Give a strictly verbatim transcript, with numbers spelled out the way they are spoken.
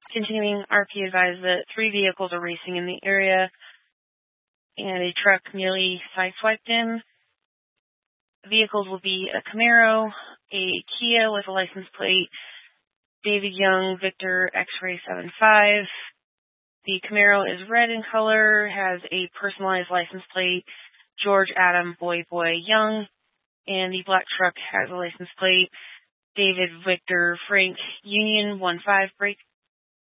Continuing, R P advised that three vehicles are racing in the area, and a truck nearly sideswiped him. The vehicles will be a Camaro, a Kia with a license plate, David Young, Victor X-Ray seven five. The Camaro is red in color, has a personalized license plate, George Adam Boy Boy Young, and the black truck has a license plate, David Victor Frank Union one five break